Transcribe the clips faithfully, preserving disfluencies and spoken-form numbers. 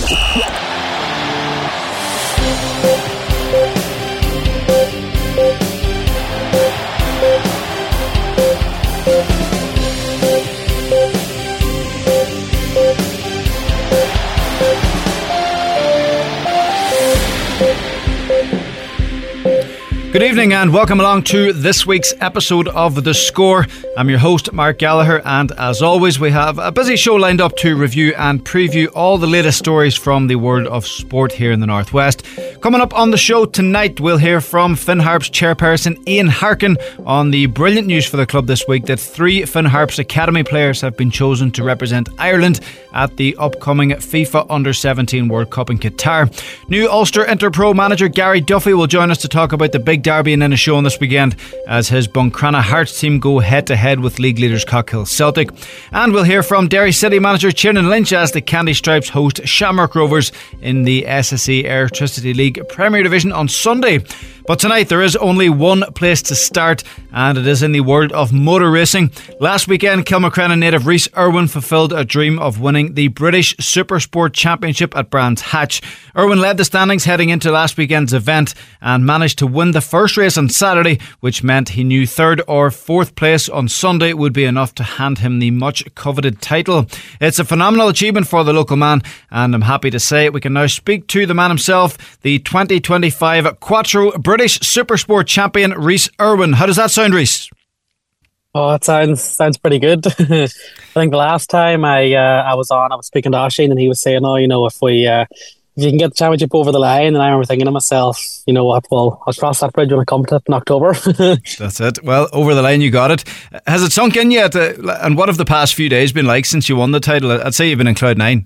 Good evening and welcome along to this week's episode of The Score. I'm your host, Mark Gallagher, and as always we have a busy show lined up to review and preview all the latest stories from the world of sport here in the Northwest. Coming up on the show tonight, we'll hear from Finn Harps chairperson Ian Harkin on the brilliant news for the club this week that three Finn Harps Academy players have been chosen to represent Ireland at the upcoming FIFA Under seventeen World Cup in Qatar. New Ulster Interpro manager Gary Duffy will join us to talk about the big derby in Inishowen this weekend as his Buncrana Hearts team go head to head with league leaders Cockhill Celtic. And we'll hear from Derry City manager Tiernan Lynch as the Candy Stripes host Shamrock Rovers in the S S E Airtricity League Premier Division on Sunday. But tonight there is only one place to start, and it is in the world of motor racing. Last weekend, Kilmacrenna native Rhys Irwin fulfilled a dream of winning the British Supersport Championship at Brands Hatch. Irwin led the standings heading into last weekend's event and managed to win the first race on Saturday, which meant he knew third or fourth place on Sunday would be enough to hand him the much coveted title. It's a phenomenal achievement for the local man, and I'm happy to say we can now speak to the man himself, the twenty twenty-five Quattro British Supersport champion Rhys Irwin. How does that sound, Rhys? Oh, it sounds sounds pretty good. I think the last time I uh, I was on, I was speaking to Oisin, and he was saying, "Oh, you know, if we uh, if you can get the championship over the line," and I remember thinking to myself, "You know what? Well, I'll cross that bridge when I come to it in October." That's it. Well, over the line, you got it. Has it sunk in yet? Uh, and what have the past few days been like since you won the title? I'd say you've been in cloud nine.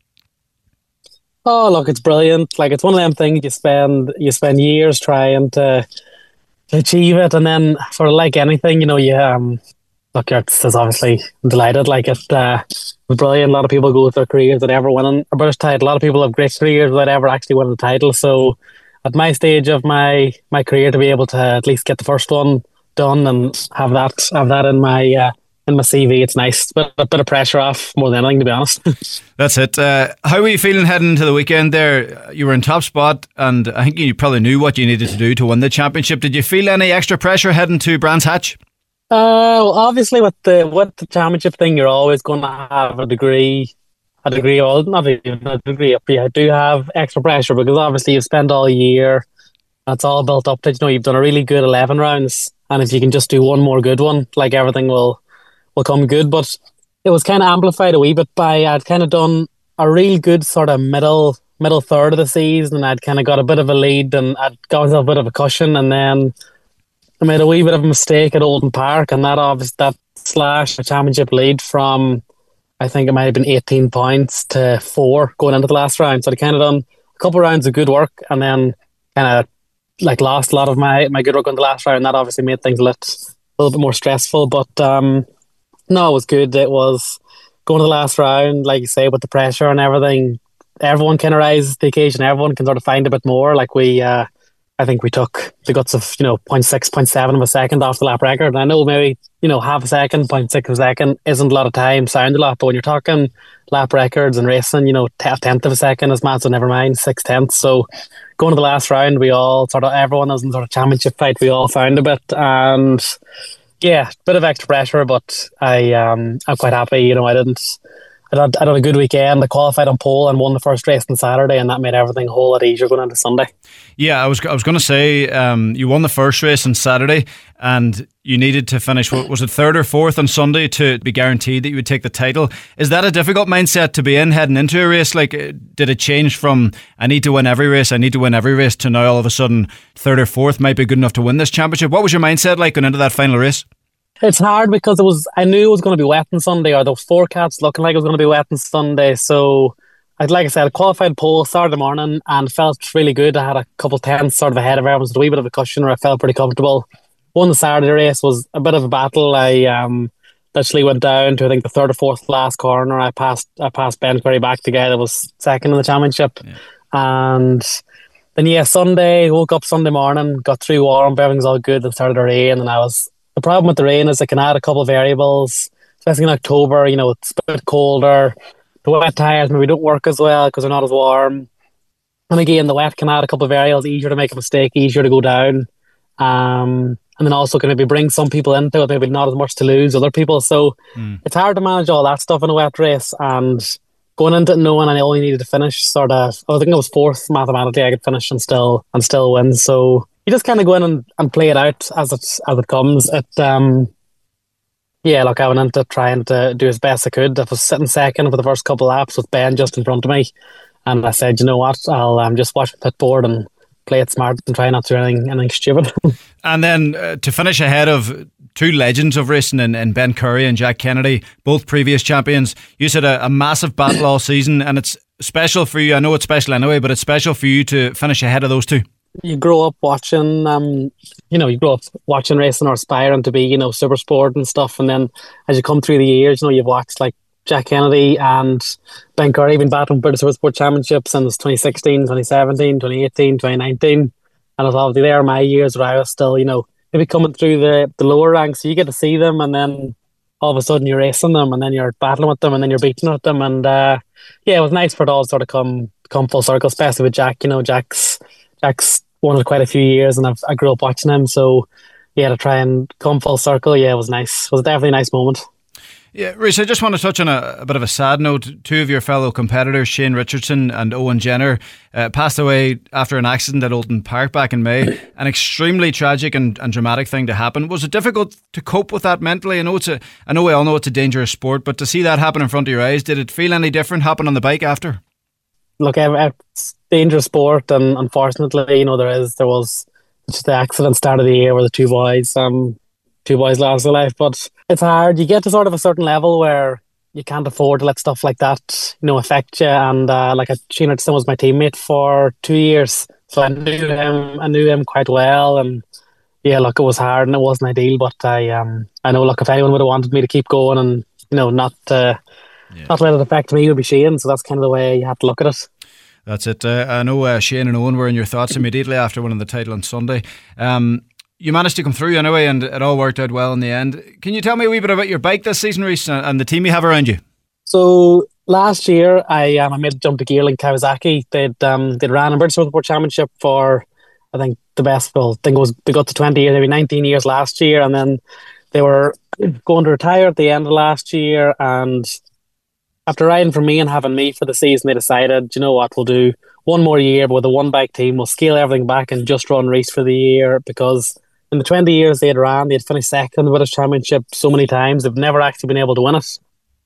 Oh, look, it's brilliant. Like, it's one of them things you spend you spend years trying to, to achieve it, and then sort of like anything, you know, you um, look, it's, it's obviously delighted. Like, it uh, was brilliant. A lot of people go with their careers without ever winning a British title. A lot of people have great careers without ever actually winning the title. So, at my stage of my my career, to be able to at least get the first one done and have that have that in my uh, in my C V, it's nice. But a bit of pressure off more than anything, to be honest. That's it. Uh, how were you feeling heading into the weekend there? You were in top spot, and I think you probably knew what you needed to do to win the championship. Did you feel any extra pressure heading to Brands Hatch? Uh, well, obviously, with the with the championship thing, you're always going to have a degree, a degree, or not even a degree, but you do have extra pressure because obviously you've spent all year. That's all built up to, you know, you've done a really good eleven rounds, and if you can just do one more good one, like everything will. will come good. But it was kind of amplified a wee bit by I'd kind of done a real good sort of middle middle third of the season, and I'd kind of got a bit of a lead and I'd got myself a bit of a cushion, and then I made a wee bit of a mistake at Oldham Park, and that obviously that slashed the championship lead from, I think it might have been eighteen points to four going into the last round. So I kind of done a couple of rounds of good work and then kind of like lost a lot of my, my good work on the last round, and that obviously made things a little, a little bit more stressful. But um no, it was good. It was going to the last round, like you say, with the pressure and everything. Everyone kind of rises to the occasion. Everyone can sort of find a bit more. Like we, uh, I think we took the guts of, you know, zero point six, zero point seven of a second off the lap record. And I know maybe, you know, half a second, zero point six of a second isn't a lot of time, sound a lot. But when you're talking lap records and racing, you know, a tenth of a second is mad, so never mind, six tenths. So going to the last round, we all sort of, everyone was in sort of championship fight. We all found a bit. And yeah, bit of extra pressure, but I um I'm quite happy. You know, I didn't. I had, I had a good weekend. I qualified on pole and won the first race on Saturday, and that made everything a whole lot easier going into Sunday. Yeah, I was I was going to say um, you won the first race on Saturday, and you needed to finish. What was it, third or fourth on Sunday to be guaranteed that you would take the title? Is that a difficult mindset to be in heading into a race? Like, did it change from I need to win every race, I need to win every race to now all of a sudden third or fourth might be good enough to win this championship? What was your mindset like going into that final race? It's hard because it was. I knew it was going to be wet on Sunday, or those forecasts looking like it was going to be wet on Sunday. So, I'd like I said, I qualified pole Saturday morning and felt really good. I had a couple tenths sort of ahead of everyone, so a wee bit of a cushion, or I felt pretty comfortable. Won the Saturday race, was a bit of a battle. I um, literally went down to I think the third or fourth last corner. I passed I passed Ben Curry back, the guy that was second in the championship, yeah. And then yeah, Sunday woke up Sunday morning, got through warm, everything's all good. Then started to rain, and I was. The problem with the rain is it can add a couple of variables, especially in October. You know, it's a bit colder. the wet tyres maybe don't work as well because they're not as warm. And again, the wet can add a couple of variables, easier to make a mistake, easier to go down. Um, and then also can maybe bring some people into it, maybe not as much to lose other people. So mm. it's hard to manage all that stuff in a wet race. And going into it knowing I only needed to finish sort of, I think it was fourth mathematically, I could finish and still and still win. So you just kind of go in and, and play it out as it, as it comes. It, um, yeah, look, I went into trying to do as best I could. I was sitting second for the first couple of laps with Ben just in front of me. And I said, you know what, I'll um, just watch the pit board and play it smart and try not to do anything, anything stupid. And then uh, to finish ahead of two legends of racing in, in Ben Curry and Jack Kennedy, both previous champions, you said a, a massive battle all season, and it's special for you. I know it's special anyway, but it's special for you to finish ahead of those two. You grow up watching, um, you know, you grow up watching racing or aspiring to be, you know, super sport and stuff. And then as you come through the years, you know, you've watched like Jack Kennedy and Ben Curry been battling British Supersport Championships since twenty sixteen, twenty seventeen, twenty eighteen, twenty nineteen. And it's obviously there my years where I was still, you know, maybe coming through the, the lower ranks. So you get to see them and then all of a sudden you're racing them and then you're battling with them and then you're beating with them. And uh, yeah, it was nice for it all to sort of come come full circle, especially with Jack. You know, Jack's Jack's won it quite a few years and I've, I grew up watching him. So yeah, to try and come full circle, yeah, it was nice. It was definitely a nice moment. Yeah, Rhys, I just want to touch on a, a bit of a sad note. Two of your fellow competitors, Shane Richardson and Owen Jenner, uh, passed away after an accident at Oulton Park back in May. An extremely tragic and, and dramatic thing to happen. Was it difficult to cope with that mentally? I know it's a, I know we all know it's a dangerous sport, but to see that happen in front of your eyes, did it feel any different happen on the bike after? Look, it's dangerous sport, and unfortunately, you know, there is there was just the accident start of the year where the two boys, um, two boys lost their life. But it's hard. You get to sort of a certain level where you can't afford to let stuff like that, you know, affect you. And uh, like Shane Richardson was my teammate for two years, so I knew him. I knew him quite well, and yeah, look, it was hard and it wasn't ideal. But I, um, I know, look, if anyone would have wanted me to keep going and you know not. Uh, Yeah. Not let it affect me, it would be Shane, so that's kind of the way you have to look at it. That's it. Uh, I know uh, Shane and Owen were in your thoughts immediately after winning the title on Sunday. Um, you managed to come through anyway, and it all worked out well in the end. Can you tell me a wee bit about your bike this season, Rhys, and the team you have around you? So last year, I um, I made a jump to Gearlink Kawasaki. They'd um, they'd ran a British Supersport Championship for I think the best. Well, I think it was they got to twenty years, maybe nineteen years last year, and then they were going to retire at the end of last year, and after riding for me and having me for the season, they decided, you know what, we'll do one more year, but with a one-bike team, we'll scale everything back and just run Rhys for the year, because in the twenty years they had ran, they had finished second in the British Championship so many times, they've never actually been able to win it.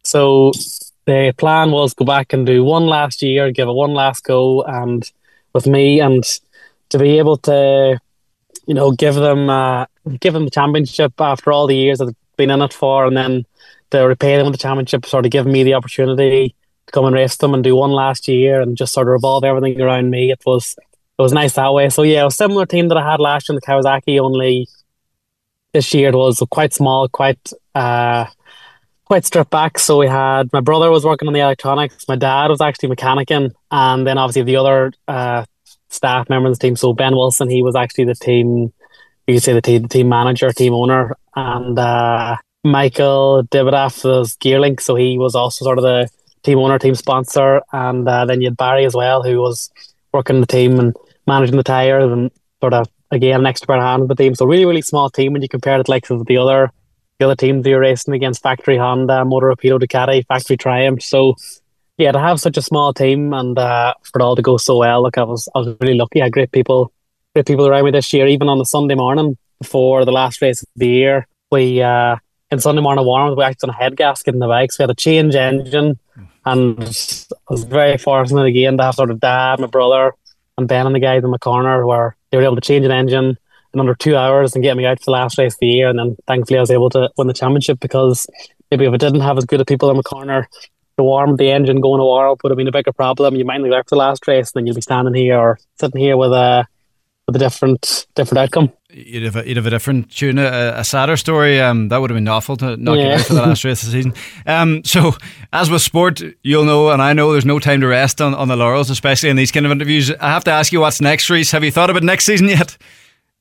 So the plan was go back and do one last year, give it one last go, and with me, and to be able to, you know, give them, uh, give them the championship after all the years that they've been in it for, and then to repay them with the championship, sort of giving me the opportunity to come and race them and do one last year and just sort of revolve everything around me. It was it was nice that way. So yeah, it was a similar team that I had last year in the Kawasaki, only this year it was quite small, quite uh, quite stripped back. So we had, my brother was working on the electronics, my dad was actually mechanicking, and then obviously the other uh, staff member of the team, so Ben Wilson, he was actually the team, you could say the team, the team manager, team owner, and uh, Michael Dibidaff was Gearlink, so he was also sort of the team owner, team sponsor, and uh, then you had Barry as well, who was working the team and managing the tyres and sort of, again, an extra pair of hands with the team. So really, really small team when you compare it like to the other the other teams you're racing against, Factory Honda, Motor Rapido, Ducati, Factory Triumph. So yeah, to have such a small team and uh, for it all to go so well, look, I was I was really lucky. I had great people, great people around me this year. Even on the Sunday morning before the last race of the year, we uh, in Sunday morning warm, we actually done a head gasket in the bikes. We had a change engine, and I was very fortunate again to have sort of Dad, my brother, and Ben and the guys in my corner where they were able to change an engine in under two hours and get me out for the last race of the year. And then thankfully I was able to win the championship, because maybe if I didn't have as good of people in my corner to warm the engine going to war would have been a bigger problem. You might not get out for the last race, and then you'll be standing here or sitting here with a with a different different outcome. You'd have a, you'd have a different tune, a, a sadder story. Um, that would have been awful to knock yeah. you out for the last race of the season. Um, so, as with sport, you'll know, and I know, there's no time to rest on, on the laurels, especially in these kind of interviews. I have to ask you, what's next, Rhys? Have you thought about next season yet?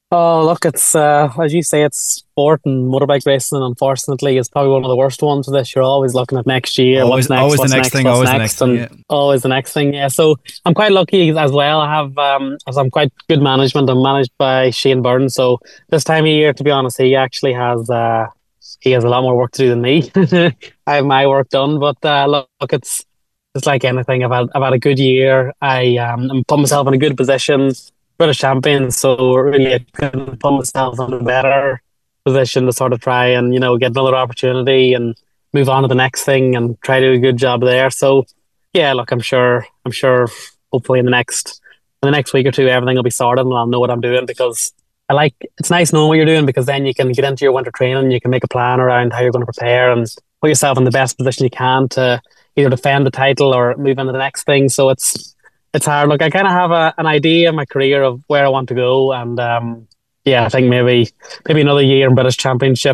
Oh, look, it's uh, as you say, it's sport and motorbike racing. Unfortunately, is probably one of the worst ones for this. You're always looking at next year, Always, what's next, always the what's next next, thing, what's always the next, next thing. and Yeah. always the next thing. Yeah, so I'm quite lucky as well. I have um, as I'm quite good management. I'm managed by Shane Byrne. So this time of year, to be honest, he actually has uh, he has a lot more work to do than me. I have my work done, but uh, look, look, it's it's like anything. I've had I've had a good year. I um, I'm put myself in a good position. British champion, so really I couldn't put myself in a better position to sort of try and, you know, get another opportunity and move on to the next thing and try to do a good job there. So yeah, look, I'm sure I'm sure hopefully in the next in the next week or two everything will be sorted and I'll know what I'm doing, because I like it's nice knowing what you're doing, because then you can get into your winter training, you can make a plan around how you're going to prepare and put yourself in the best position you can to either defend the title or move into the next thing. So it's it's hard. Look, I kind of have a, an idea in my career of where I want to go, and um, yeah, I think maybe maybe another year in British Championship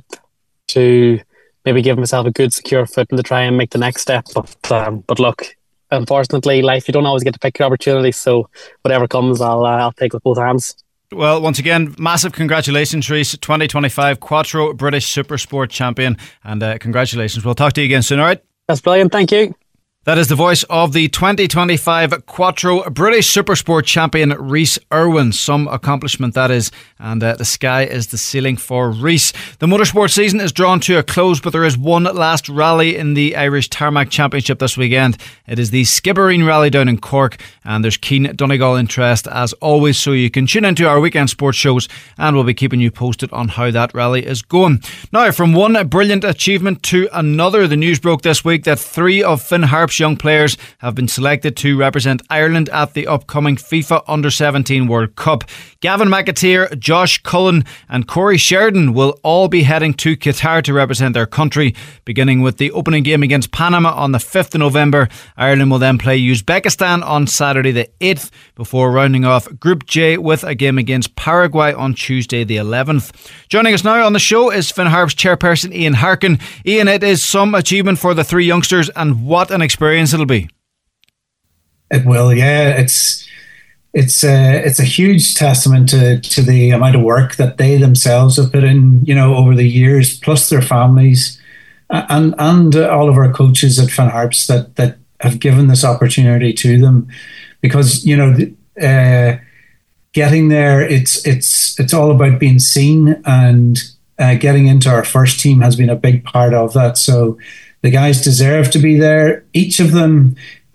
to maybe give myself a good secure footing to try and make the next step. But um, but look, unfortunately, life you don't always get to pick your opportunities. So whatever comes, I'll uh, I'll take with both hands. Well, once again, massive congratulations, Rhys, twenty twenty-five Quattro British Supersport Champion, and uh, congratulations. We'll talk to you again soon. All right. That's brilliant. Thank you. That is the voice of the twenty twenty-five Quattro British Supersport Champion, Rhys Irwin. Some accomplishment that is, and uh, the sky is the ceiling for Rhys. The motorsport season is drawn to a close, but there is one last rally in the Irish Tarmac Championship this weekend. It is the Skibbereen Rally down in Cork, and there's keen Donegal interest as always, so you can tune into our weekend sports shows and we'll be keeping you posted on how that rally is going. Now, from one brilliant achievement to another, the news broke this week that three of Finn Harp's young players have been selected to represent Ireland at the upcoming FIFA Under seventeen World Cup. Gavin McAteer, Josh Cullen and Corey Sheridan will all be heading to Qatar to represent their country, beginning with the opening game against Panama on the fifth of November. Ireland will then play Uzbekistan on Saturday the eighth, before rounding off Group J with a game against Paraguay on Tuesday the eleventh. Joining us now on the show is Finn Harp's chairperson Ian Harkin. Ian, it is some achievement for the three youngsters, and what an experience it'll be. It will, yeah. It's it's a it's a huge testament to to the amount of work that they themselves have put in, you know, over the years, plus their families, and and all of our coaches at Finn Harps that that have given this opportunity to them, because you know, uh, getting there, it's it's it's all about being seen, and uh, getting into our first team has been a big part of that. So the guys deserve to be there. Each of them.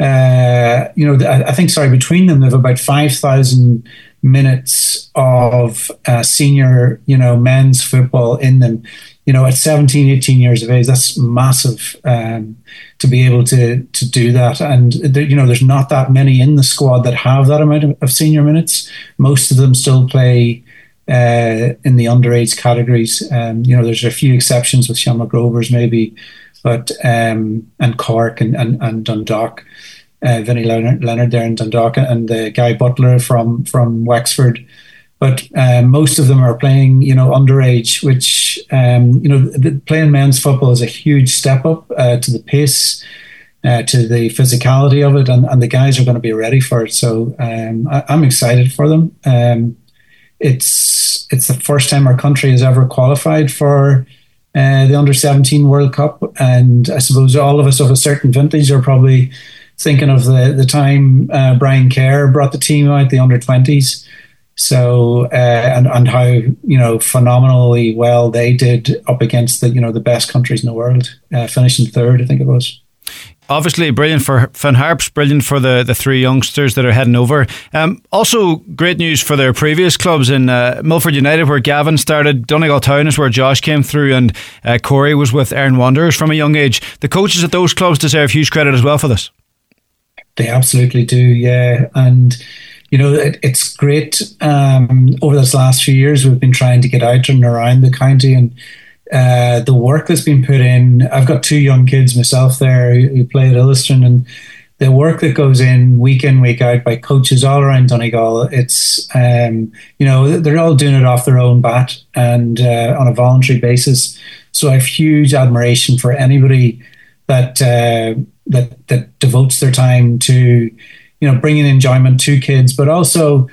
Uh, you know, I think, sorry, between them, they have about five thousand minutes of uh, senior, you know, men's football in them. You know, at seventeen, eighteen years of age, that's massive um, to be able to to do that. And, there, you know, there's not that many in the squad that have that amount of, of senior minutes. Most of them still play uh, in the underage categories. Um, you know, there's a few exceptions with Shamrock Rovers maybe, but um, and Cork and, and, and Dundalk. Uh, Vinnie Leonard, Leonard there in Dundalk, and the Guy Butler from from Wexford, but um, most of them are playing, you know, underage. Which um, you know, the, playing men's football is a huge step up uh, to the pace, uh, to the physicality of it, and, and the guys are going to be ready for it. So um, I, I'm excited for them. Um, it's it's the first time our country has ever qualified for uh, the Under seventeen World Cup, and I suppose all of us of a certain vintage are probably thinking of the the time uh, Brian Kerr brought the team out, the under twenties. So uh, and and how, you know, phenomenally well they did up against the, you know, the best countries in the world, uh, finishing third, I think it was. Obviously brilliant for Finn Harps, brilliant for the, the three youngsters that are heading over. Um, also great news for their previous clubs in uh, Milford United, where Gavin started. Donegal Town is where Josh came through, and uh, Corey was with Erin Wanderers from a young age. The coaches at those clubs deserve huge credit as well for this. They absolutely do, yeah. And, you know, it, it's great. Um, over this last few years, we've been trying to get out and around the county, and uh, the work that's been put in. I've got two young kids myself there who, who play at Illuston, and the work that goes in week in, week out by coaches all around Donegal, it's, um, you know, they're all doing it off their own bat and uh, on a voluntary basis. So I have huge admiration for anybody that uh, that that devotes their time to, you know, bringing enjoyment to kids, but also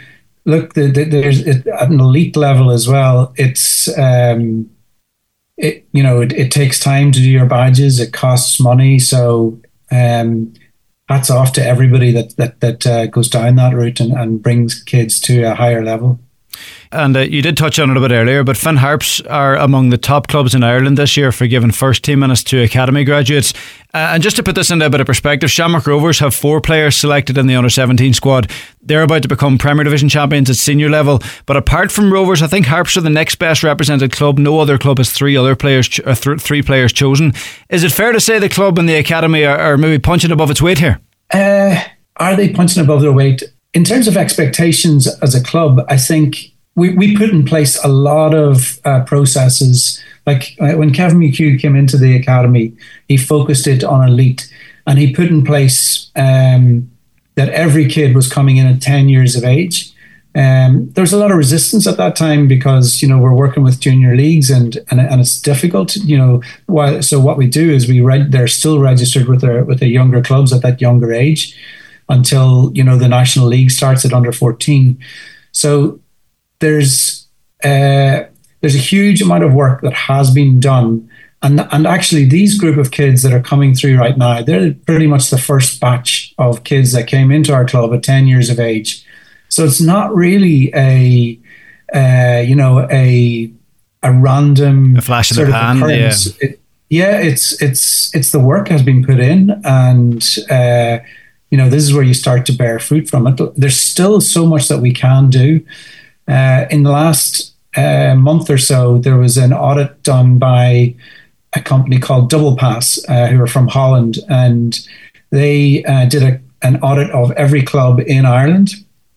look, the, the, there's it, at an elite level as well. It's um, it you know it, it takes time to do your badges. It costs money, so um, hats off to everybody that that that uh, goes down that route and, and brings kids to a higher level. And uh, you did touch on it a bit earlier, but Finn Harps are among the top clubs in Ireland this year for giving first team minutes to academy graduates. Uh, and just to put this into a bit of perspective, Shamrock Rovers have four players selected in the under seventeen squad. They're about to become Premier Division champions at senior level. But apart from Rovers, I think Harps are the next best represented club. No other club has three other players, ch- uh, th- three players chosen. Is it fair to say the club and the academy are, are maybe punching above its weight here? Uh, are they punching above their weight? In terms of expectations as a club, I think we, we put in place a lot of uh, processes. Like uh, when Kevin McHugh came into the academy, he focused it on elite, and he put in place um, that every kid was coming in at ten years of age. Um, there was a lot of resistance at that time because, you know, we're working with junior leagues and and, and it's difficult, you know. Why, so what we do is we read, they're still registered with their with their younger clubs at that younger age until, you know, the National League starts at under fourteen. So there's uh, there's a huge amount of work that has been done, and and actually these group of kids that are coming through right now, they're pretty much the first batch of kids that came into our club at ten years of age. So it's not really a uh, you know a a random a flash in sort the of pan. occurrence. Yeah. It, yeah, it's it's it's the work has been put in, and uh, you know this is where you start to bear fruit from it. There's still so much that we can do. Uh, in the last uh, month or so, there was an audit done by a company called Double Pass, uh, who are from Holland, and they uh, did a, an audit of every club in Ireland.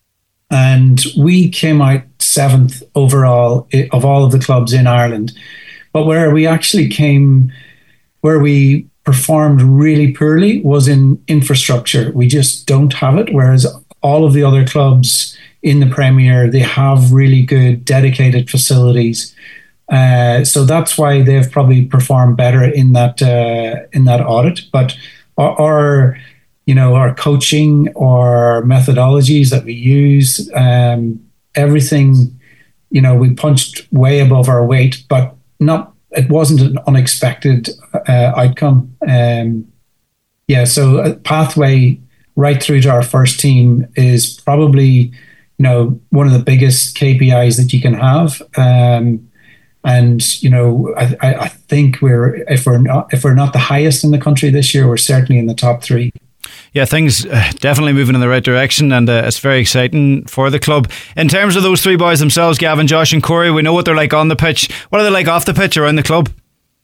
And we came out seventh overall of all of the clubs in Ireland. But where we actually came, where we performed really poorly was in infrastructure. We just don't have it, whereas all of the other clubs in the Premier, they have really good dedicated facilities. Uh, so that's why they've probably performed better in that uh, in that audit. But our, our, you know, our coaching or methodologies that we use, um, everything, you know, we punched way above our weight, but not. It wasn't an unexpected uh, outcome. Um, yeah, so a pathway right through to our first team is probably, you know, one of the biggest K P Is that you can have. Um, and, you know, I, I think we're, if we're not, if we're not the highest in the country this year, we're certainly in the top three. Yeah, things uh, definitely moving in the right direction, and uh, it's very exciting for the club. In terms of those three boys themselves, Gavin, Josh and Corey, we know what they're like on the pitch. What are they like off the pitch around the club?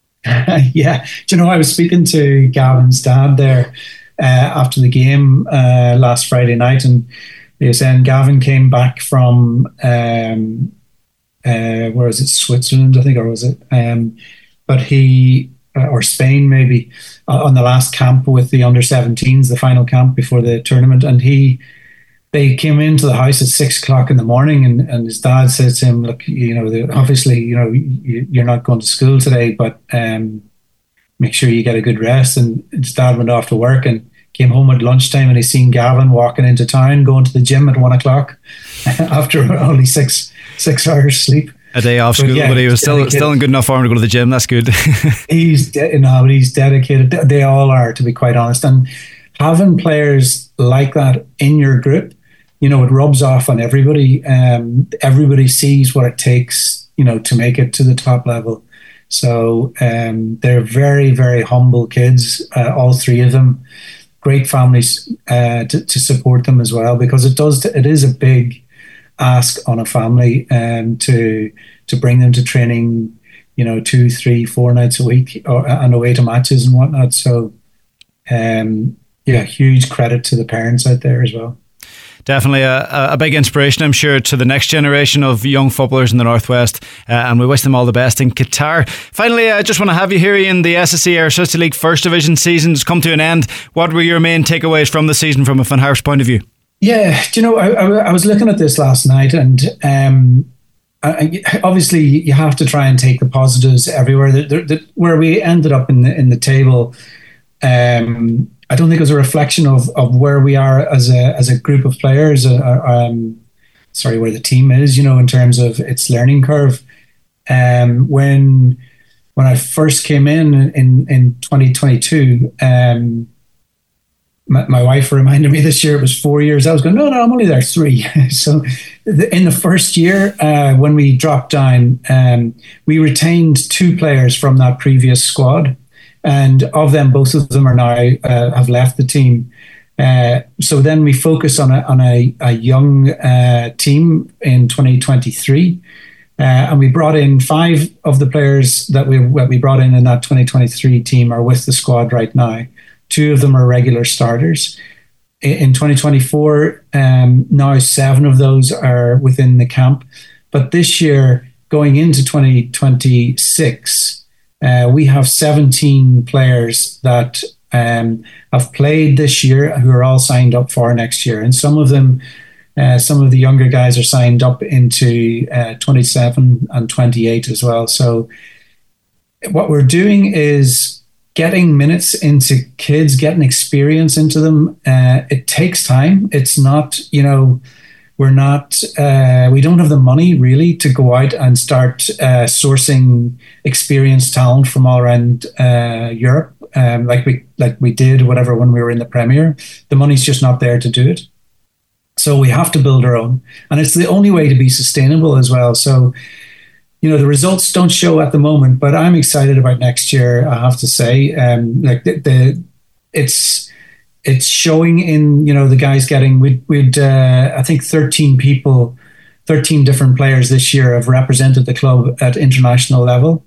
Yeah, do you know, I was speaking to Gavin's dad there uh, after the game uh, last Friday night, and they were saying Gavin came back from, um, uh, where is it, Switzerland, I think, or was it? Um, but he... or Spain maybe, uh, on the last camp with the under seventeens, the final camp before the tournament. And he, they came into the house at six o'clock in the morning, and, and his dad said to him, look, you know, obviously, you know, you, you're not going to school today, but um, make sure you get a good rest. And his dad went off to work and came home at lunchtime, and he seen Gavin walking into town, going to the gym at one o'clock after only six, six hours sleep. A day off school, but, yeah, but he was still dedicated. Still in good enough form to go to the gym. That's good. he's de- no, but he's dedicated. They all are, to be quite honest. And having players like that in your group, you know, it rubs off on everybody. Um, everybody sees what it takes, you know, to make it to the top level. So um, they're very, very humble kids, uh, all three of them. Great families uh, to, to support them as well, because it does. It is a big ask on a family um, to to bring them to training, you know, two, three, four nights a week, or, and away to matches and whatnot. So, um, yeah, huge credit to the parents out there as well. Definitely a, a big inspiration, I'm sure, to the next generation of young footballers in the Northwest, uh, and we wish them all the best in Qatar. Finally, I just want to have you here, Ian. The S S C Irish City League First Division season has come to an end. What were your main takeaways from the season from a Finn Harps point of view? Yeah, do you know, I, I, I was looking at this last night, and um, I, obviously you have to try and take the positives everywhere. The, the, the, where we ended up in the in the table, um, I don't think it was a reflection of, of where we are as a as a group of players. Uh, um, sorry, where the team is, you know, in terms of its learning curve. Um, when when I first came in in, in twenty twenty-two, um, my, my wife reminded me this year it was four years. I was going, no, no, I'm only there three. So the, in the first year, uh, when we dropped down, um, we retained two players from that previous squad. And of them, both of them are now uh, have left the team. Uh, so then we focus on a on a, a young uh, team in twenty twenty-three. Uh, and we brought in five of the players that we that we brought in in that twenty twenty-three team are with the squad right now. Two of them are regular starters. In twenty twenty-four, um, now seven of those are within the camp. But this year, going into twenty twenty-six, uh, we have seventeen players that um, have played this year who are all signed up for next year. And some of them Uh, some of the younger guys are signed up into uh, twenty-seven and twenty-eight as well. So what we're doing is getting minutes into kids, getting experience into them. Uh, it takes time. It's not, you know, we're not, uh, we don't have the money really to go out and start uh, sourcing experienced talent from all around uh, Europe, um, like we like we did, whatever, when we were in the Premier. The money's just not there to do it. So we have to build our own. And it's the only way to be sustainable as well. So, you know, the results don't show at the moment, but I'm excited about next year, I have to say. Um, like the, the it's it's showing in, you know, the guys getting, we'd, we'd uh, I think thirteen people, thirteen different players this year have represented the club at international level,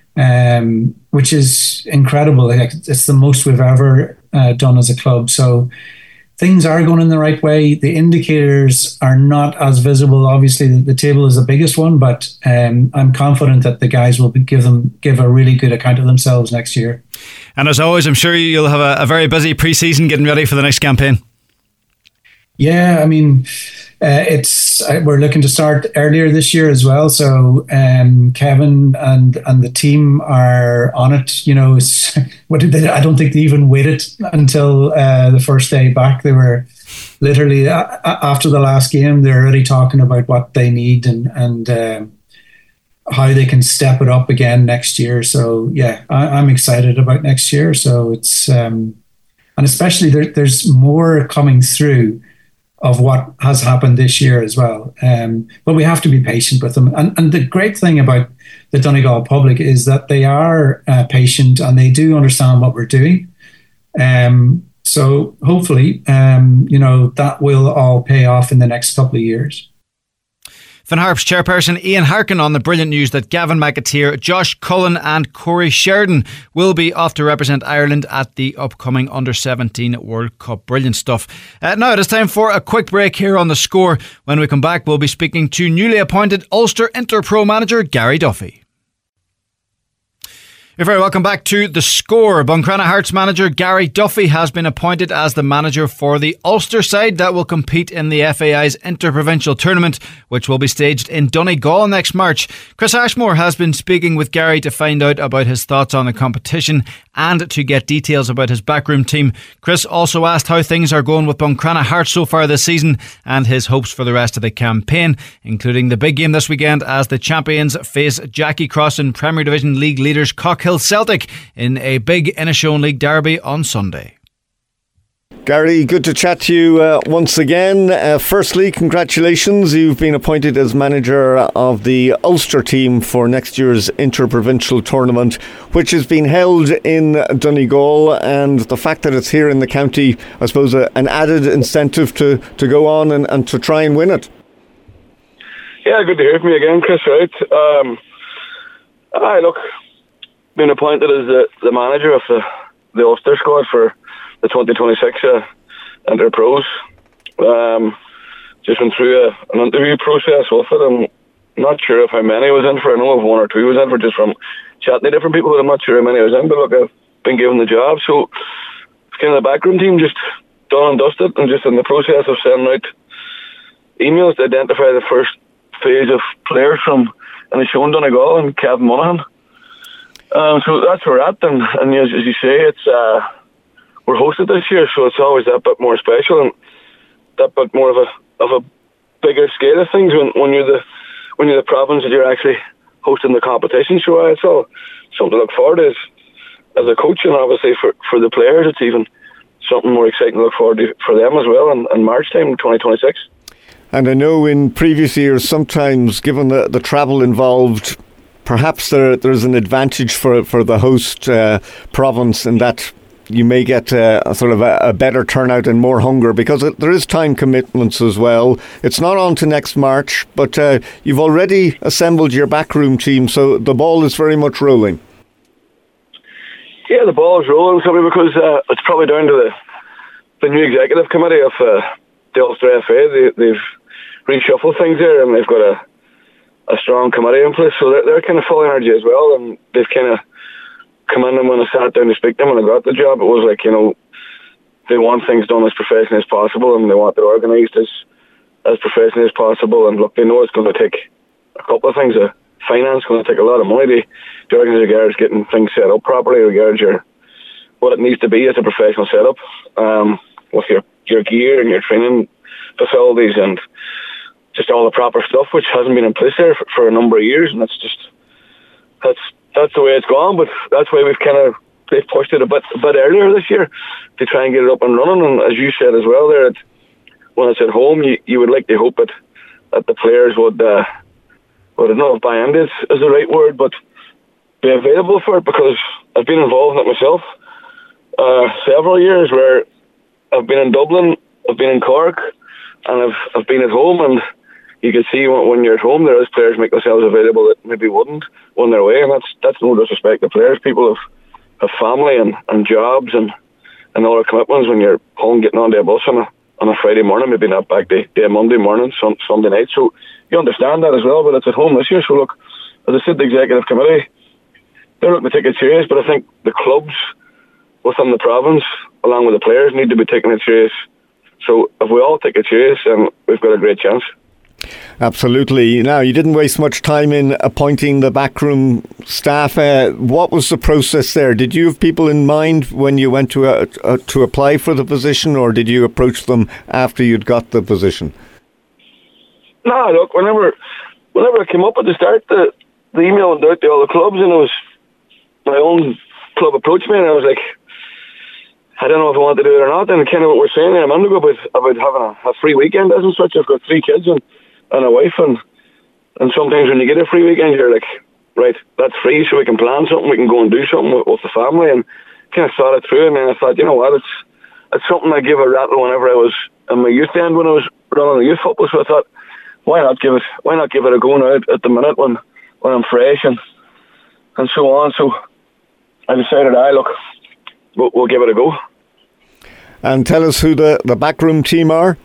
um, which is incredible. Like, it's the most we've ever uh, done as a club. So things are going in the right way. The indicators are not as visible. Obviously, the, the table is the biggest one, but um, I'm confident that the guys will be, give them give a really good account of themselves next year. And as always, I'm sure you'll have a, a very busy pre-season getting ready for the next campaign. Yeah, I mean, uh, it's uh, we're looking to start earlier this year as well. So um, Kevin and and the team are on it. You know, it's, what did they? I don't think they even waited until uh, the first day back. They were literally uh, after the last game. They're already talking about what they need and and uh, how they can step it up again next year. So yeah, I, I'm excited about next year. So it's um, and especially there, there's more coming through of what has happened this year as well. Um, but we have to be patient with them. And, and the great thing about the Donegal public is that they are uh, patient and they do understand what we're doing. Um, so hopefully, um, you know, that will all pay off in the next couple of years. Finn Harps chairperson Ian Harkin on the brilliant news that Gavin McAteer, Josh Cullen and Corey Sheridan will be off to represent Ireland at the upcoming under seventeen World Cup. Brilliant stuff. Uh, now it is time for a quick break here on The Score. When we come back, we'll be speaking to newly appointed Ulster Interpro manager Gary Duffy. You're very welcome back to The Score. Buncrana Hearts manager Gary Duffy has been appointed as the manager for the Ulster side that will compete in the F A I's Interprovincial Tournament, which will be staged in Donegal next March. Chris Ashmore has been speaking with Gary to find out about his thoughts on the competition and to get details about his backroom team. Chris also asked how things are going with Buncrana Hearts so far this season and his hopes for the rest of the campaign, including the big game this weekend as the champions face Jackie Crossan Premier Division League leaders Cockhill Celtic in a big Inishowen League derby on Sunday. Gary, good to chat to you uh, once again. Uh, firstly, congratulations. You've been appointed as manager of the Ulster team for next year's Interprovincial Tournament, which is being held in Donegal, and the fact that it's here in the county, I suppose, uh, an added incentive to, to go on and, and to try and win it. Yeah, good to hear from you again, Chris, right? Um, I look, been appointed as the, the manager of the, the Ulster squad for the twenty twenty-six uh, Interpros. Um, just went through a, an interview process with it. I'm not sure of how many I was in for. I know of one or two I was in for, just from chatting to different people. I'm not sure how many I was in, but look, I've been given the job. So it's kind of the backroom team, just done and dusted, and just in the process of sending out emails to identify the first phase of players from Inishowen, Donegal and Kevin Monaghan. Um, so that's where we're at, and, and as, as you say, it's uh, we're hosted this year, so it's always that bit more special and that bit more of a of a bigger scale of things when, when you're the when you're the province that you're actually hosting the competition. So uh, it's all something to look forward to as, as a coach, and obviously for, for the players, it's even something more exciting to look forward to for them as well in, in March time, twenty twenty-six. And I know in previous years, sometimes given the, the travel involved, perhaps there there's an advantage for for the host uh, province in that you may get uh, a sort of a, a better turnout and more hunger, because it, there is time commitments as well. It's not on to next March, but uh, you've already assembled your backroom team, so the ball is very much rolling. Yeah, the ball is rolling, simply because uh, it's probably down to the the new executive committee of uh, the Ulster F A. They, they've reshuffled things there, and they've got a a strong committee in place, so they're, they're kind of full energy as well, and they've kind of come in, and when I sat down to speak to them when I got the job, it was like, you know, they want things done as professionally as possible, and they want it organised as as professionally as possible. And look, they know it's going to take a couple of things. Uh, finance is going to take a lot of money. The, the organisation regards getting things set up properly, regards your what it needs to be as a professional setup, um, with your your gear and your training facilities and just all the proper stuff, which hasn't been in place there for, for a number of years, and that's just that's. That's the way it's gone, but that's why we've kind of they've pushed it a bit a bit earlier this year to try and get it up and running. And as you said as well, there, it, when it's at home, you, you would like to hope that, that the players would, uh, well, I don't know if buy in is, is the right word, but be available for it, because I've been involved in it myself uh, several years, where I've been in Dublin, I've been in Cork, and I've I've been at home, and you can see when, when you're at home, there is players make themselves available that maybe wouldn't on their way, and that's that's no disrespect to players. People have, have family and, and jobs and, and other commitments when you're home getting onto a bus on a on a Friday morning, maybe not back day, day Monday morning, some, Sunday night. So you understand that as well, but it's at home this year. So look, as I said, the executive committee, they're looking to take it serious, but I think the clubs within the province, along with the players, need to be taking it serious. So if we all take it serious, then we've got a great chance. Absolutely. Now, you didn't waste much time in appointing the backroom staff. Uh, what was the process there? Did you have people in mind when you went to uh, uh, to apply for the position, or did you approach them after you'd got the position? No, look, whenever whenever it came up at the start, the, the email went out to all the clubs, and it was my own club approached me, and I was like, I don't know if I want to do it or not. And kind of what we're saying there a minute ago about, about having a, a free weekend as such. I've got three kids and and a wife, and and sometimes when you get a free weekend, you're like, right, that's free, so we can plan something, we can go and do something with, with the family, and kind of thought it through. And then I thought, you know what, it's it's something I give a rattle whenever I was in my youth end, when I was running the youth football. So I thought, why not give it why not give it a go now at the minute when when I'm fresh and and so on. So I decided, I look, we'll, we'll give it a go. And tell us who the the backroom team are.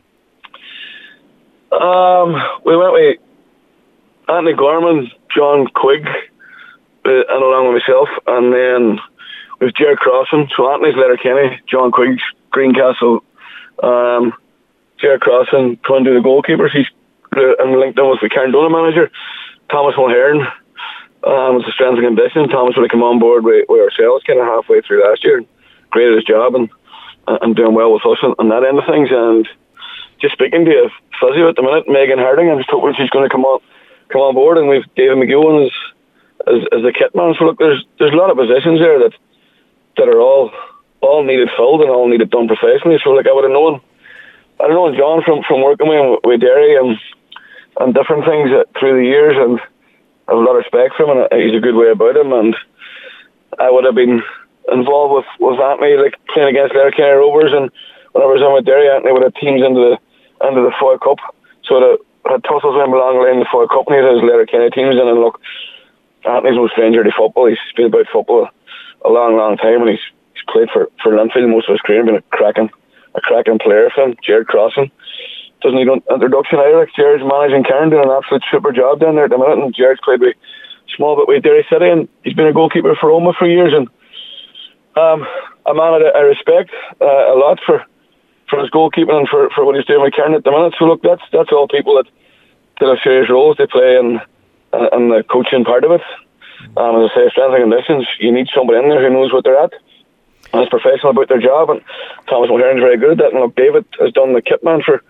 Um, we went with Anthony Gorman, John Quigg, uh, and along with myself, and then with Jared Crossan. So Anthony's Letterkenny, John Quigg's Greencastle. Um, Jared Crossan, trying to do the goalkeepers. He's uh, and linked in with the Carndona manager, Thomas Mulhern. Um, it's a strength and conditioning. Thomas would have come on board with, with ourselves kind of halfway through last year, and great at his job, and and doing well with us on, on that end of things. And just speaking to a physio at the minute, Megan Harding, I'm just hoping she's going to come on come on board, and we've David McGowan as, as as the kit man. So look, there's there's a lot of positions there that that are all all needed filled and all needed done professionally. So like I would have known, I don't know John from, from working with him with Derry and and different things through the years, and I have a lot of respect for him, and he's a good way about him. And I would have been involved with, with Anthony, like playing against Letterkenny Rovers, and when I was on with Derry, Anthony would have teams into the into the Foyle Cup. So that had tussles with him along the line in the Foyle Cup, and he had his Letterkenny teams in. And look, Anthony's no stranger to football. He's been about football a long, long time, and he's he's played for, for Linfield most of his career, been a cracking a cracking player for him. Jared Crossan doesn't need an introduction either. Like Jared's managing Cairn, doing an absolute super job down there at the minute, and Jared's played with small bit with Derry City, and he's been a goalkeeper for Roma for years, and um, a man that I respect uh, a lot for, for his goalkeeping and for, for what he's doing with Cairn at the minute. So look, that's that's all people that, that have serious roles they play in, uh, in the coaching part of it. Um, as I say, strength and conditions, you need somebody in there who knows what they're at and is professional about their job, and Thomas Mulhern is very good at that. And look, David has done the kit man for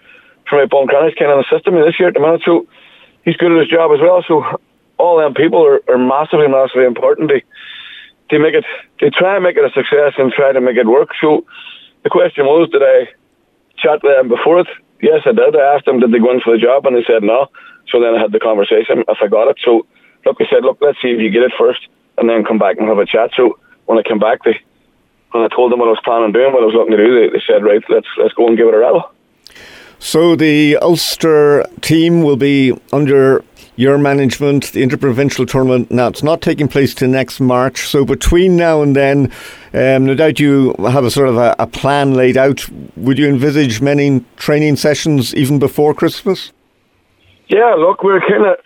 from out Buncrana's kind of in the system this year at the minute, so he's good at his job as well. So all them people are, are massively, massively important. They, they make it, they try and make it a success and try to make it work. So the question was, did I chat to them before it? Yes, I did. I asked them, did they go in for the job? And they said no. So then I had the conversation if I got it. So look, I said, look, let's see if you get it first and then come back and have a chat. So when I came back, they, when I told them what I was planning on doing, what I was looking to do, they, they said, right, let's let's go and give it a rattle. So the Ulster team will be under your management, the interprovincial tournament. Now, it's not taking place till next March. So between now and then, um, no doubt you have a sort of a, a plan laid out. Would you envisage many training sessions even before Christmas? Yeah, look, we're kind of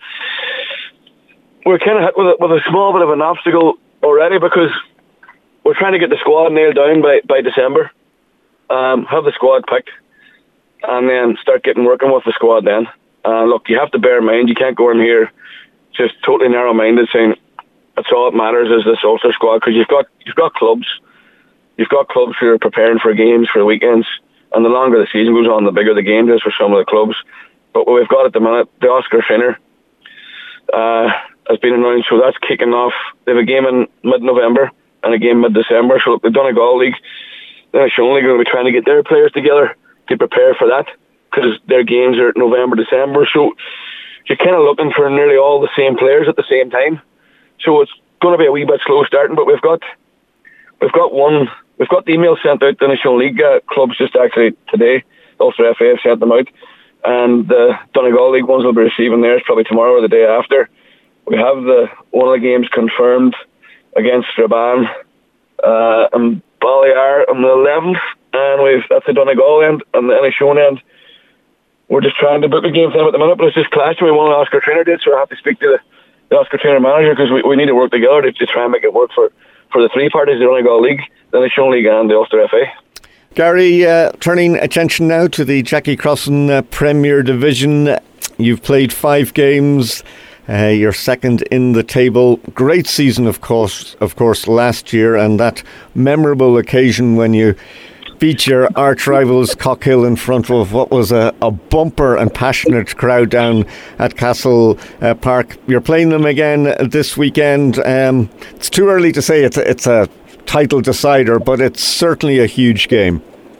we're kind of hit with a, with a small bit of an obstacle already because we're trying to get the squad nailed down by, by December, um, have the squad picked, and then start getting working with the squad then. Uh, look, you have to bear in mind, you can't go in here just totally narrow-minded saying that's all that matters is this Ulster squad, because you've got, you've got clubs. You've got clubs who are preparing for games, for weekends, and the longer the season goes on, the bigger the game is for some of the clubs. But what we've got at the minute, the Oscar Traynor uh, has been announced, so that's kicking off. They have a game in mid-November and a game mid-December. So look, the Donegal League, they're only going to be trying to get their players together to prepare for that because their games are November, December. So you're kind of looking for nearly all the same players at the same time. So it's going to be a wee bit slow starting, but we've got we've got one we've got the email sent out to the National League uh, clubs just actually today. The Ulster F A have sent them out. And the Donegal League ones will be receiving theirs probably tomorrow or the day after. We have the one of the games confirmed against Strabane uh, and Balliar on the eleventh, and we've that's the Donegal end and the Inishowen end. We're just trying to book a game for them at the minute, but it's just clashing with one of the Oscar Traynor did, so I have to speak to the, the Oscar Traynor manager because we, we need to work together to, to try and make it work for, for the three parties, the Donegal League, the Inishowen League and the Ulster F A. Gary, uh, turning attention now to the Jackie Crossan uh, Premier Division. You've played five games. Uh, you're second in the table. Great season, of course, of course, last year, and that memorable occasion when you beat your arch rivals Cockhill in front of what was a, a bumper and passionate crowd down at Castle uh, Park. You're playing them again this weekend. Um, it's too early to say it's a, it's a title decider, but it's certainly a huge game.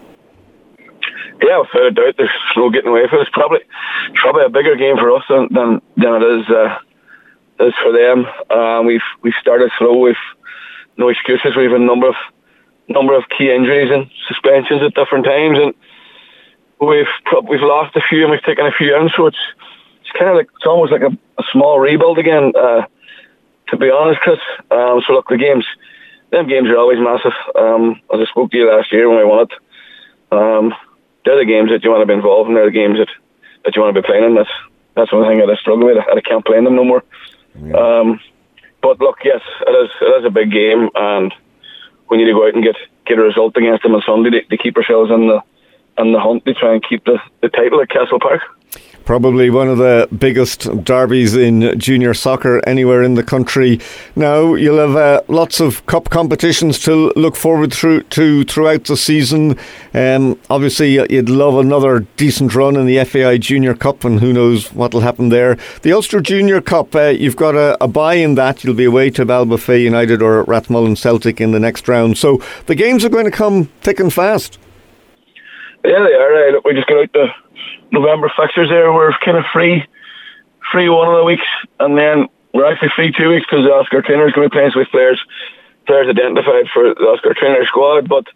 Yeah, without a doubt, there's no getting away from it. It's probably probably a bigger game for us than than, than it is uh, is for them. Uh, we've we've started slow. We've no excuses. We've a number of number of key injuries and suspensions at different times, and we've we've lost a few and we've taken a few in. So it's it's kind of like it's almost like a, a small rebuild again. Uh, to be honest, Chris. Um, so look, the games. Them games are always massive. Um, as I spoke to you last year when we won it, um, they're the games that you want to be involved in. They're the games that, that you want to be playing in. That's that's one thing that I struggle with. I can't play in them no more. Yeah. Um, but look, yes, it is it is a big game, and we need to go out and get, get a result against them on Sunday to, to keep ourselves in the in the hunt to try and keep the, the title at Castle Park. Probably one of the biggest derbies in junior soccer anywhere in the country. Now, you'll have uh, lots of cup competitions to look forward through to throughout the season. Um, obviously, you'd love another decent run in the F A I Junior Cup, and who knows what will happen there. The Ulster Junior Cup, uh, you've got a, a bye in that. You'll be away to Balbafay United or Rathmullen Celtic in the next round. So the games are going to come thick and fast. Yeah, they are. Uh, look, we just got out the November fixtures there. We're kind of free free one of the weeks, and then we're actually free two weeks because the Oscar Traynor is going to be playing with players players identified for the Oscar Traynor squad. But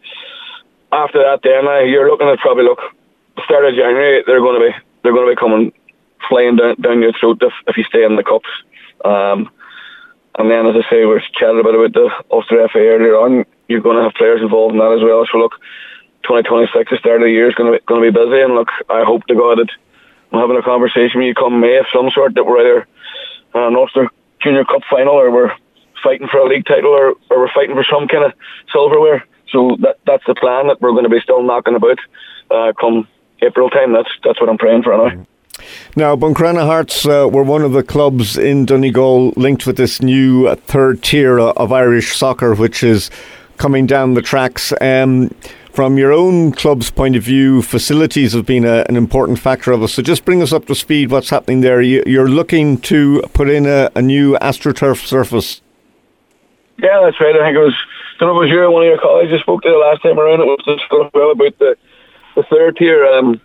after that, then uh, you're looking at probably look the start of January. They're going to be they're going to be coming flying down, down your throat if, if you stay in the cups. Um, and then, as I say, we're chatting a bit about the Ulster F A earlier on. You're going to have players involved in that as well. So look, twenty twenty-six, the start of the year, is going to be going to be busy, and look, I hope to God that I'm having a conversation with you come May of some sort that we're either an Ulster Junior Cup final, or we're fighting for a league title, or, or we're fighting for some kind of silverware. So that that's the plan that we're going to be still knocking about uh, come April time. That's that's what I'm praying for now. Now, Buncrana Hearts uh, were one of the clubs in Donegal linked with this new uh, third tier of Irish soccer, which is coming down the tracks. Um, from your own club's point of view, facilities have been a, an important factor of us. So just bring us up to speed. What's happening there? You, you're looking to put in a, a new AstroTurf surface. Yeah, that's right. I think it was, I don't know if it was you or one of your colleagues you spoke to the last time around. It was just well about the, the third tier. Um,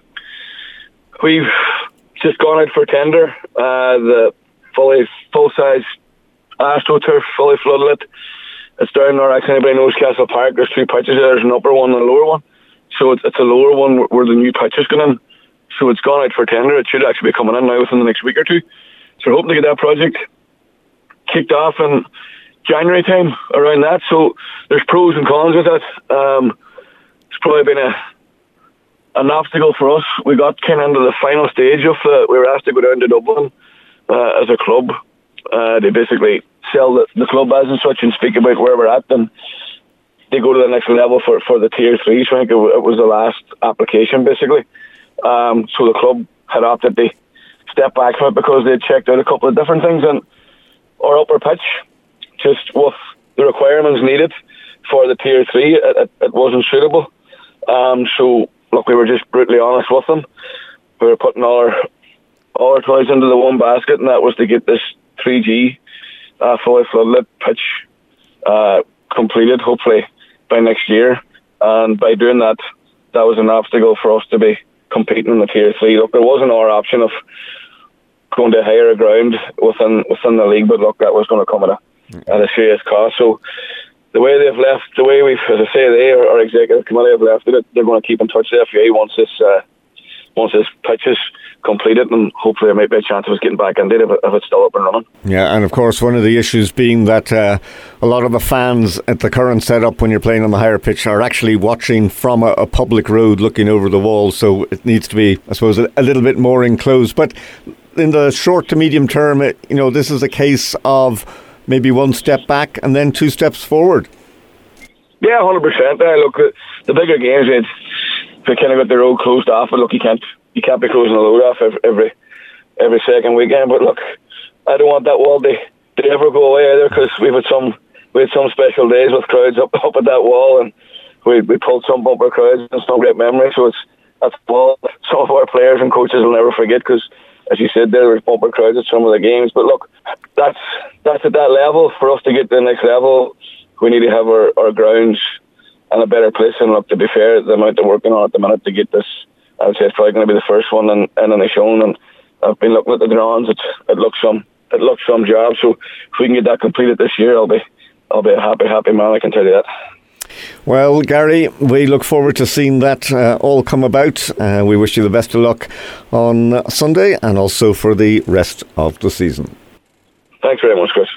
we've just gone out for tender. Uh, the fully full-size AstroTurf, fully floodlit. It's down there, actually, anybody knows Castle Park. There's two pitches there. There's an upper one and a lower one. So it's, it's a lower one where the new pitch is going in. So it's gone out for tender. It should actually be coming in now within the next week or two. So we're hoping to get that project kicked off in January time, around that. So there's pros and cons with that. Um, it's probably been a an obstacle for us. We got kind of into the final stage of uh, we were asked to go down to Dublin uh, as a club. Uh, they basically sell the, the club as and such and speak about where we're at, and they go to the next level for, for the tier three. So I think it, it was the last application basically. Um, so the club had opted to step back from it because they checked out a couple of different things, and our upper pitch, just with the requirements needed for the tier three, it, it, it wasn't suitable. Um, so look, we were just brutally honest with them. We were putting all our all our toys into the one basket, and that was to get this three G uh, fully floodlit pitch uh, completed, hopefully by next year. And by doing that, that was an obstacle for us to be competing in the tier three. Look, there wasn't our option of going to higher ground within within the league, but look, that was going to come at a at a serious cost. So the way they've left, the way we've, as I say, they, our, our executive committee have left it, they're going to keep in touch with the F A once this uh, once this pitch is completed, and hopefully there might be a chance of us getting back in it if, it, if it's still up and running. Yeah, and of course one of the issues being that uh, a lot of the fans at the current setup when you're playing on the higher pitch are actually watching from a, a public road looking over the wall, so it needs to be, I suppose, a, a little bit more enclosed. But in the short to medium term, it, you know, this is a case of maybe one step back and then two steps forward. Yeah, one hundred percent. Uh, look, the, the bigger games, it's we kind of got the road closed off, but look, you can't you can't be closing the road off every every, every second weekend. But look, I don't want that wall to, to ever go away either, because we've had some we had some special days with crowds up up at that wall, and we we pulled some bumper crowds and some great memories. So it's that's a wall some of our players and coaches will never forget, because as you said, there were bumper crowds at some of the games. But look, that's that's at that level. For us to get to the next level, we need to have our, our grounds in a better place. And look, to be fair, the amount they're working on at the minute to get this, I would say it's probably going to be the first one in, in the shown. And I've been looking at the drawings. It, it looks some it looks some job. So if we can get that completed this year, I'll be I'll be a happy happy man. I can tell you that. Well, Gary, we look forward to seeing that uh, all come about. Uh, we wish you the best of luck on Sunday and also for the rest of the season. Thanks very much, Chris.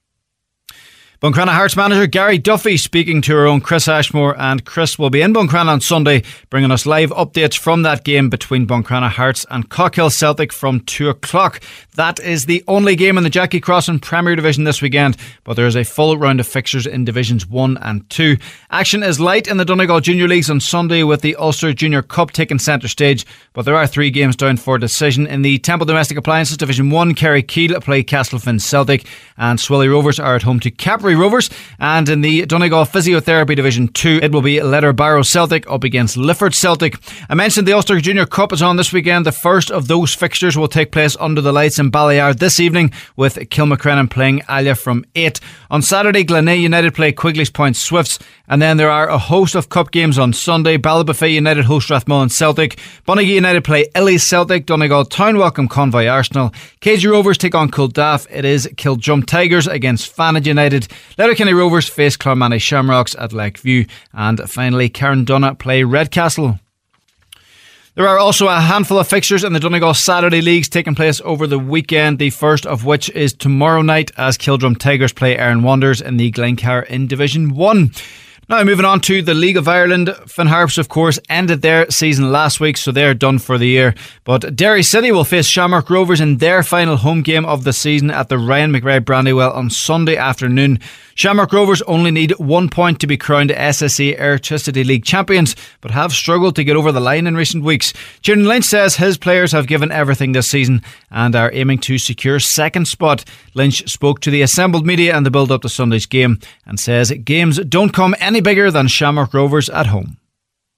Buncrana Hearts manager Gary Duffy speaking to our own Chris Ashmore, and Chris will be in Buncrana on Sunday bringing us live updates from that game between Buncrana Hearts and Cockhill Celtic from two o'clock. That is the only game in the Jackie Crossan Premier Division this weekend, but there is a full round of fixtures in Divisions one and two. Action is light in the Donegal Junior Leagues on Sunday with the Ulster Junior Cup taking centre stage, but there are three games down for decision. In the Temple Domestic Appliances Division one, Kerry Keel play Castlefin Celtic and Swilly Rovers are at home to Capri Rovers, and in the Donegal Physiotherapy Division two it will be Letterbarrow Celtic up against Lifford Celtic. I mentioned the Ulster Junior Cup is on this weekend. The first of those fixtures will take place under the lights in Ballyard this evening with Kilmacrennan playing Alya from eight. On Saturday, Glenay United play Quigley's Point Swifts, and then there are a host of cup games on Sunday. Ballybofey United host Rathmullen Celtic, Bunagee United play Illy Celtic, Donegal Town welcome Convoy Arsenal, K G Rovers take on Culdaff, it is Killjump Tigers against Fanage United, Letterkenny Rovers face Clonmany Shamrocks at Lakeview, and finally Carndonagh play Redcastle. There are also a handful of fixtures in the Donegal Saturday Leagues taking place over the weekend, the first of which is tomorrow night as Killdrum Tigers play Aaron Wanderers in the Glencar in Division one. Now moving on to the League of Ireland, Finn Harps of course ended their season last week, so they're done for the year. But Derry City will face Shamrock Rovers in their final home game of the season at the Ryan McRae Brandywell on Sunday afternoon. Shamrock Rovers only need one point to be crowned S S A Airtricity League champions, but have struggled to get over the line in recent weeks. Kieran Lynch says his players have given everything this season and are aiming to secure second spot. Lynch spoke to the assembled media in the build-up to Sunday's game and says games don't come any bigger than Shamrock Rovers at home.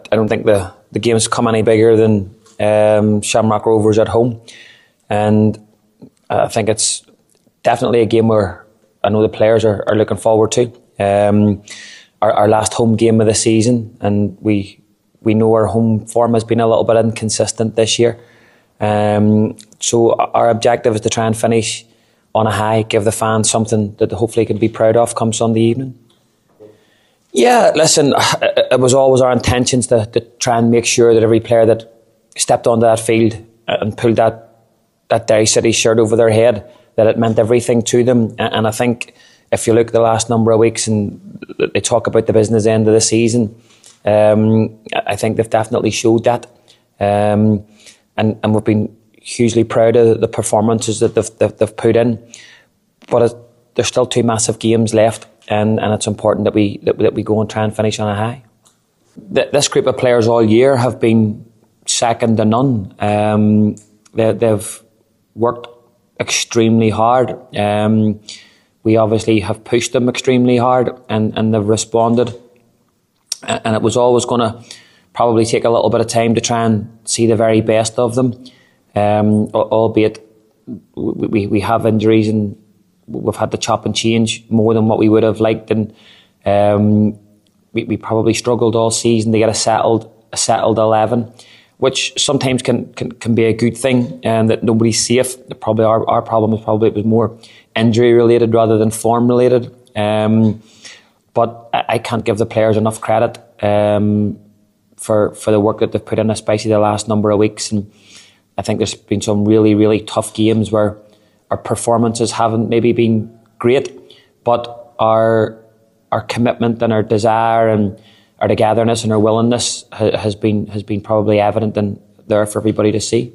I don't think the, the game's come any bigger than um, Shamrock Rovers at home. And I think it's definitely a game where I know the players are, are looking forward to. Um, our, our last home game of the season, and we we know our home form has been a little bit inconsistent this year. Um, so our objective is to try and finish on a high, give the fans something that hopefully can be proud of come Sunday evening. Yeah, listen, it was always our intentions to, to try and make sure that every player that stepped onto that field and pulled that that Derry City shirt over their head, that it meant everything to them. And I think if you look at the last number of weeks and they talk about the business end of the season, um, I think they've definitely showed that. Um, and, and we've been hugely proud of the performances that they've, they've, they've put in. But it, there's still two massive games left, and, and it's important that we that, that we go and try and finish on a high. Th- this group of players all year have been second to none. Um, they, they've worked extremely hard. Um, we obviously have pushed them extremely hard, and, and they've responded. And it was always going to probably take a little bit of time to try and see the very best of them. Um, albeit we, we have injuries and we've had to chop and change more than what we would have liked. And um, we, we probably struggled all season to get a settled a settled eleven, which sometimes can, can, can be a good thing, and that nobody's safe. Probably our, our problem is probably it was more injury related rather than form related. Um, but I, I can't give the players enough credit um, for for the work that they've put in, especially the last number of weeks. And I think there's been some really, really tough games where our performances haven't maybe been great, but our our commitment and our desire and our togetherness and our willingness ha- has been has been probably evident and there for everybody to see.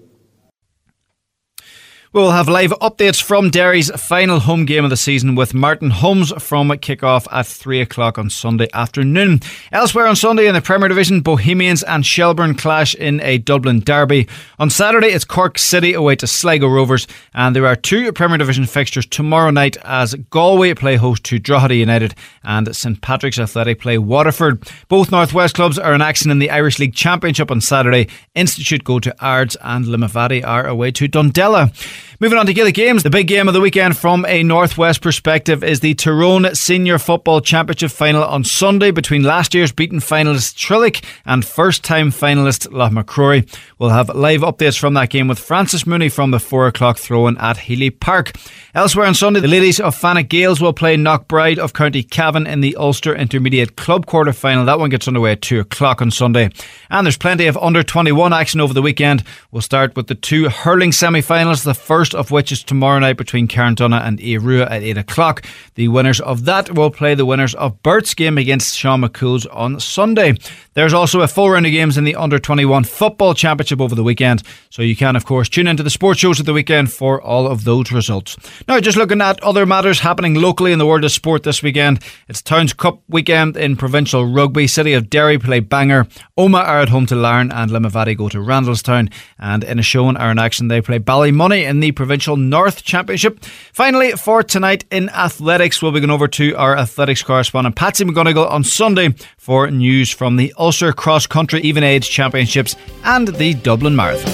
We'll have live updates from Derry's final home game of the season with Martin Holmes from kick-off at three o'clock on Sunday afternoon. Elsewhere on Sunday in the Premier Division, Bohemians and Shelbourne clash in a Dublin derby. On Saturday, it's Cork City away to Sligo Rovers, and there are two Premier Division fixtures tomorrow night as Galway play host to Drogheda United and St Patrick's Athletic play Waterford. Both North West clubs are in action in the Irish League Championship on Saturday. Institute go to Ards and Limavady are away to Dundela. Moving on to Gaelic games, the big game of the weekend from a Northwest perspective is the Tyrone Senior Football Championship final on Sunday between last year's beaten finalist Trillick and first-time finalist Loughmacrory. We'll have live updates from that game with Francis Mooney from the four o'clock throw-in at Healy Park. Elsewhere on Sunday, the ladies of Fannick Gales will play Knockbride of County Cavan in the Ulster Intermediate Club quarter-final. That one gets underway at two o'clock on Sunday. And there's plenty of under twenty-one action over the weekend. We'll start with the two hurling semi-finals, the first of which is tomorrow night between Carndonagh and Irua at eight o'clock. The winners of that will play the winners of Bert's game against Sean McCool's on Sunday. There's also a full round of games in the under twenty-one Football Championship over the weekend, so you can of course tune into the sports shows of the weekend for all of those results. Now, just looking at other matters happening locally in the world of sport this weekend, it's Towns Cup weekend in provincial rugby. City of Derry play Bangor, Omagh are at home to Larne, and Limavady go to Randallstown, and in a showing are in action they play Ballymoney in the provincial North Championship. Finally, for tonight in athletics, we'll be going over to our athletics correspondent Patsy McGonigal on Sunday for news from the Ulster Cross Country Even Age Championships and the Dublin Marathon.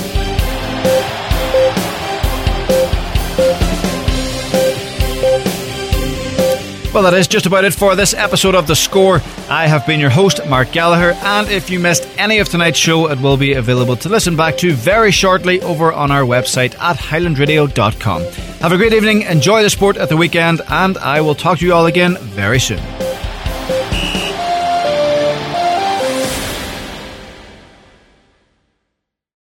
Well, that is just about it for this episode of The Score. I have been your host, Mark Gallagher, and if you missed any of tonight's show, it will be available to listen back to very shortly over on our website at highland radio dot com. Have a great evening, enjoy the sport at the weekend, and I will talk to you all again very soon.